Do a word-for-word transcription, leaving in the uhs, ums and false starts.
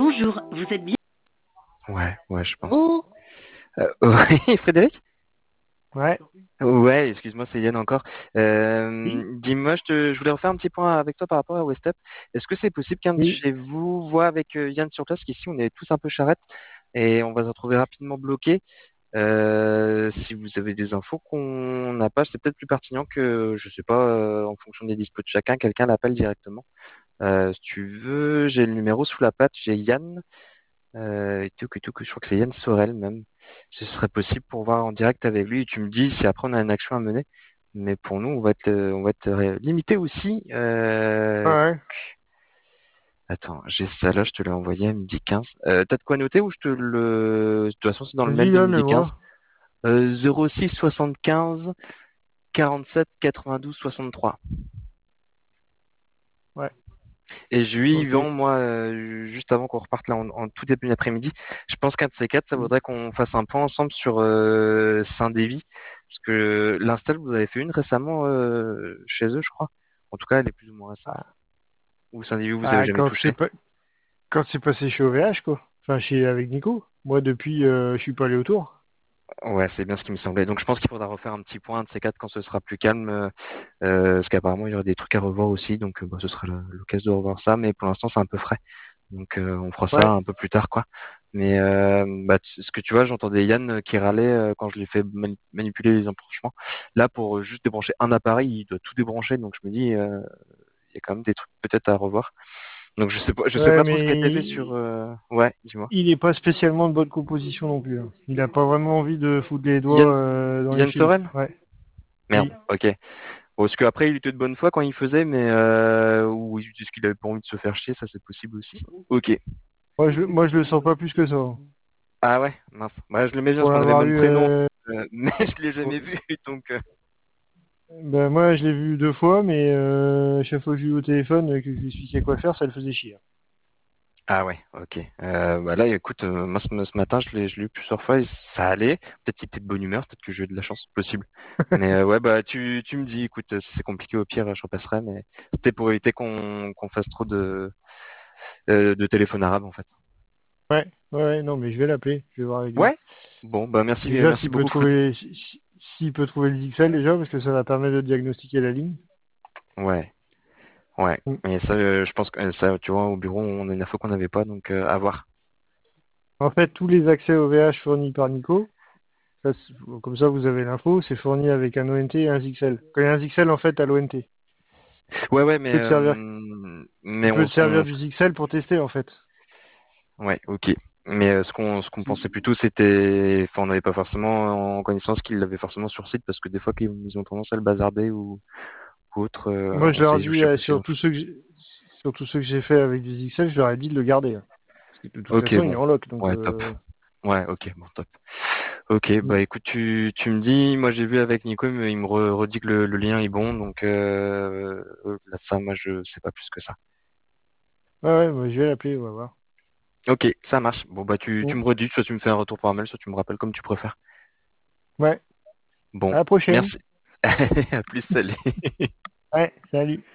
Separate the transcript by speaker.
Speaker 1: Bonjour, vous êtes bien?
Speaker 2: Ouais, ouais, je pense.
Speaker 1: Oh,
Speaker 2: Euh, oui, Frédéric?
Speaker 3: Ouais,
Speaker 2: Ouais, excuse-moi, c'est Yann encore.
Speaker 3: oui,
Speaker 2: Euh, dis-moi, je, te, je voulais refaire un petit point avec toi par rapport à Westep. Est-ce que c'est possible qu'un de
Speaker 3: oui.
Speaker 2: chez vous voit avec euh, Yann sur place, qu'ici on est tous un peu charrette et on va se retrouver rapidement bloqué. Euh, si vous avez des infos qu'on n'a pas, c'est peut-être plus pertinent que, je sais pas, euh, en fonction des dispos de chacun, quelqu'un l'appelle directement. Euh, si tu veux, j'ai le numéro sous la patte, j'ai Yann. Euh, et tout, que tout, que je crois que c'est Yann Sorel même. Ce serait possible pour voir en direct avec lui. Et tu me dis si après on a une action à mener. Mais pour nous, on va être, euh, on va être euh, limité aussi. Euh,
Speaker 3: Ouais,
Speaker 2: Attends, j'ai ça là, je te l'ai envoyé à midi quinze. Euh, t'as de quoi noter ou je te le... De toute façon, c'est dans le mail
Speaker 3: vas-y,
Speaker 2: de
Speaker 3: donne
Speaker 2: midi quinze.
Speaker 3: moi.
Speaker 2: Euh, zéro six soixante-quinze quarante-sept quatre-vingt-douze soixante-trois.
Speaker 3: Ouais,
Speaker 2: Et je lui
Speaker 3: ok.
Speaker 2: vends, moi, euh, juste avant qu'on reparte là en, en tout début d'après-midi, je pense qu'un de ces quatre, ça
Speaker 3: Oui.
Speaker 2: vaudrait qu'on fasse un point ensemble sur euh, Saint-Déby. Parce que l'install, vous avez fait une récemment euh, chez eux, je crois. En tout cas, elle est plus ou moins récente.
Speaker 3: Ah,
Speaker 2: Ou Saint-Déby, vous avez
Speaker 3: ah,
Speaker 2: jamais
Speaker 3: quand c'est
Speaker 2: touché.
Speaker 3: pas... quand c'est passé chez O V H, quoi. Enfin, chez avec Nico. Moi, depuis, euh, je suis pas allé autour.
Speaker 2: Ouais, c'est bien ce qui me semblait. Donc je pense qu'il faudra refaire un petit point un de ces quatre quand ce sera plus calme. Euh, euh, parce qu'apparemment, il y aura des trucs à revoir aussi. Donc euh, bah, ce sera le- l'occasion de revoir ça. Mais pour l'instant, c'est un peu frais. Donc euh, on fera ça
Speaker 3: Ouais,
Speaker 2: un peu plus tard, quoi. Mais euh, bah, tu- ce que tu vois, j'entendais Yann euh, qui râlait euh, quand je lui ai fait mani- manipuler les embranchements. Là, pour euh, juste débrancher un appareil, il doit tout débrancher. Donc je me dis, euh, il y a quand même des trucs peut-être à revoir. Donc je sais pas, je sais
Speaker 3: ouais,
Speaker 2: pas trop ce qui a été
Speaker 3: mais
Speaker 2: fait sur. euh, Ouais, dis-moi.
Speaker 3: il est pas spécialement de bonne composition non plus, hein. Il a pas vraiment envie de foutre les doigts
Speaker 2: Yann,
Speaker 3: euh, dans les
Speaker 2: Yann
Speaker 3: fils.
Speaker 2: Soren?
Speaker 3: Ouais,
Speaker 2: Merde.
Speaker 3: oui.
Speaker 2: Ok. Bon, parce qu'après, il était de bonne foi quand il faisait, mais euh, ou est-ce qu'il avait pas envie de se faire chier, ça c'est possible aussi. Ok.
Speaker 3: Moi, je, moi, je le sens pas plus que ça, hein.
Speaker 2: Ah ouais, mince. Bah, je l'aimais bien parce
Speaker 3: Pour
Speaker 2: qu'on avait le
Speaker 3: l'avoir
Speaker 2: même
Speaker 3: eu,
Speaker 2: prénom,
Speaker 3: euh,
Speaker 2: euh, mais je l'ai jamais vu, donc. euh,
Speaker 3: ben moi, je l'ai vu deux fois, mais euh, chaque fois que je l'ai eu au téléphone, euh, que je lui expliquais quoi faire, ça le faisait chier.
Speaker 2: Ah ouais, ok. Euh, bah là, écoute, euh, moi ce, ce matin, je l'ai, je l'ai eu plusieurs fois et ça allait. Peut-être qu'il était de bonne humeur, peut-être que j'ai eu de la chance, possible. Mais euh, ouais, bah tu, tu me dis, écoute, euh, si c'est compliqué au pire, je repasserai, mais c'était pour éviter qu'on qu'on fasse trop de euh, de téléphone arabe en fait.
Speaker 3: Ouais, ouais, ouais, non, mais je vais l'appeler, je vais voir avec lui.
Speaker 2: Ouais. Bon, bah merci,
Speaker 3: Déjà,
Speaker 2: merci
Speaker 3: s'il peut
Speaker 2: beaucoup, Fred.
Speaker 3: trouver, si- si- s'il peut trouver le X L déjà, parce que ça va permettre de diagnostiquer la ligne.
Speaker 2: Ouais, ouais.
Speaker 3: Mm.
Speaker 2: Mais ça, euh, je pense que euh, ça, tu vois, au bureau, on a une info qu'on n'avait pas, donc euh, à voir.
Speaker 3: En fait, tous les accès O V H fournis par Nico, ça, c'est- comme ça vous avez l'info, c'est fourni avec un O N T et un X L. Quand il y a un X L, en fait, à l'O N T.
Speaker 2: Ouais, ouais,
Speaker 3: Tu
Speaker 2: mais
Speaker 3: peux te servir,
Speaker 2: euh,
Speaker 3: tu
Speaker 2: mais
Speaker 3: peux
Speaker 2: on,
Speaker 3: te servir
Speaker 2: on,
Speaker 3: du X L pour tester, en fait.
Speaker 2: ouais, ok. Mais euh, ce qu'on ce qu'on pensait
Speaker 3: Si-
Speaker 2: plutôt, c'était, enfin, on n'avait pas forcément en connaissance qu'ils l'avaient forcément sur site parce que des fois, qu'ils ils ont tendance à le bazarder ou, ou autre. Euh,
Speaker 3: Moi,
Speaker 2: on
Speaker 3: je leur
Speaker 2: sait, je
Speaker 3: dis,
Speaker 2: sais
Speaker 3: euh,
Speaker 2: pas si.
Speaker 3: sur tous ceux que j'ai, sur tous ceux que j'ai fait avec des X L, je leur ai dit de le garder, hein. Parce que de toute
Speaker 2: Ok,
Speaker 3: façon, il est
Speaker 2: bon.
Speaker 3: en lock, donc,
Speaker 2: Ouais, top.
Speaker 3: euh,
Speaker 2: Ouais, ok, bon, top. Ok,
Speaker 3: mm.
Speaker 2: bah écoute, tu, tu me dis, moi j'ai vu avec Nico, mais il me re- redit que le, le lien est bon, donc euh, euh, là, ça, moi je sais pas plus que ça.
Speaker 3: Ouais, ouais, bah, je vais l'appeler, on va voir.
Speaker 2: Ok, ça marche. Bon bah tu, tu
Speaker 3: Mm.
Speaker 2: me redis, soit tu me fais un retour par mail, soit tu me rappelles comme tu préfères.
Speaker 3: Ouais,
Speaker 2: Bon,
Speaker 3: à la prochaine.
Speaker 2: merci. À plus, salut.
Speaker 3: Ouais, salut.